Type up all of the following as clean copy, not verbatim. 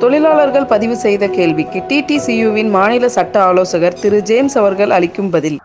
தொழிலாளர்கள் பதிவு செய்த கேள்விக்கு டிடிசியுவின் மாநில சட்ட ஆலோசகர் திரு ஜேம்ஸ் அவர்கள் அளிக்கும் பதில்.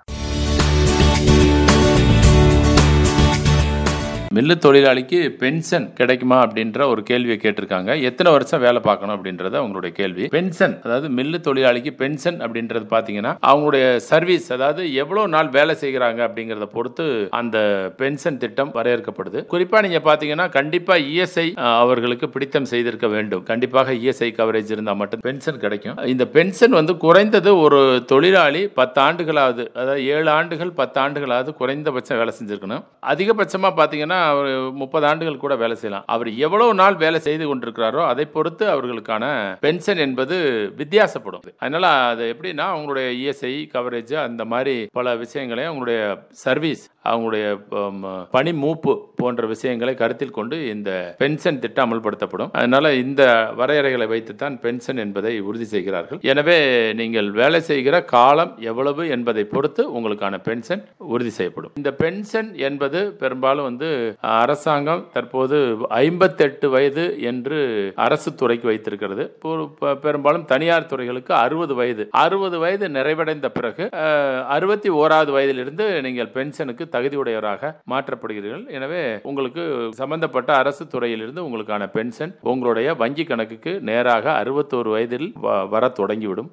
மில்லு தொழிலாளிக்கு பென்ஷன் கிடைக்குமா அப்படின்ற ஒரு கேள்வியை கேட்டிருக்காங்க. எத்தனை வருஷம் வேலை பார்க்கணும் அப்படின்றது அவங்களுடைய கேள்வி. பென்ஷன், அதாவது மில்லு தொழிலாளிக்கு பென்ஷன் அப்படின்றது பாத்தீங்கன்னா அவங்களுடைய சர்வீஸ், அதாவது எவ்வளவு நாள் வேலை செய்கிறாங்க அப்படிங்கறத பொறுத்து அந்த பென்ஷன் திட்டம் வரையறுக்கப்படுது. குறிப்பா நீங்க பாத்தீங்கன்னா கண்டிப்பா இஎஸ்ஐ அவர்களுக்கு பிடித்தம் செய்திருக்க வேண்டும். கண்டிப்பாக இஎஸ்ஐ கவரேஜ் இருந்தா மட்டும் பென்ஷன் கிடைக்கும். இந்த பென்ஷன் குறைந்தது ஒரு தொழிலாளி 10 ஆண்டுகளாவது, அதாவது 7 ஆண்டுகள் 10 ஆண்டுகளாவது குறைந்தபட்சம் வேலை செஞ்சிருக்கணும். அதிகபட்சமா பாத்தீங்கன்னா அவர் 30 ஆண்டுகள் கூட வேலை செய்யலாம். அவர் எவ்வளவு நாள் வேலை செய்து கொண்டிருக்கிறாரோ அதை பொறுத்து அவர்களுக்கான பென்ஷன் என்பது வித்தியாசப்படும். அதனால அது எப்படின்னா அவங்களுடைய இஎஸ்ஐ கவரேஜ் அந்த மாதிரி பல விஷயங்களை, அவங்களுடைய சர்வீஸ், அவங்களுடைய பணி மூப்பு போன்ற விஷயங்களை கருத்தில் கொண்டு இந்த பென்ஷன் திட்டம் அமல்படுத்தப்படும். அதனால இந்த வரையறைகளை வைத்துத்தான் பென்ஷன் என்பதை உறுதி செய்கிறார்கள். எனவே நீங்கள் வேலை செய்கிற காலம் எவ்வளவு என்பதை பொறுத்து உங்களுக்கான பென்ஷன் உறுதி செய்யப்படும். இந்த பென்ஷன் என்பது பெரும்பாலும் அரசாங்கம் தற்போது 58 வயது என்று அரசு துறைக்கு வைத்திருக்கிறது. பெரும்பாலும் தனியார் துறைகளுக்கு 60 வயது நிறைவடைந்த பிறகு 61வது வயதிலிருந்து நீங்கள் பென்ஷனுக்கு தகுதியுடையவராக மாற்றப்படுகிறீர்கள். எனவே உங்களுக்கு சம்பந்தப்பட்ட அரசு துறையிலிருந்து உங்களுக்கான பென்ஷன் உங்களுடைய வங்கி கணக்குக்கு நேராக 61 வயதில் வர தொடங்கிவிடும்.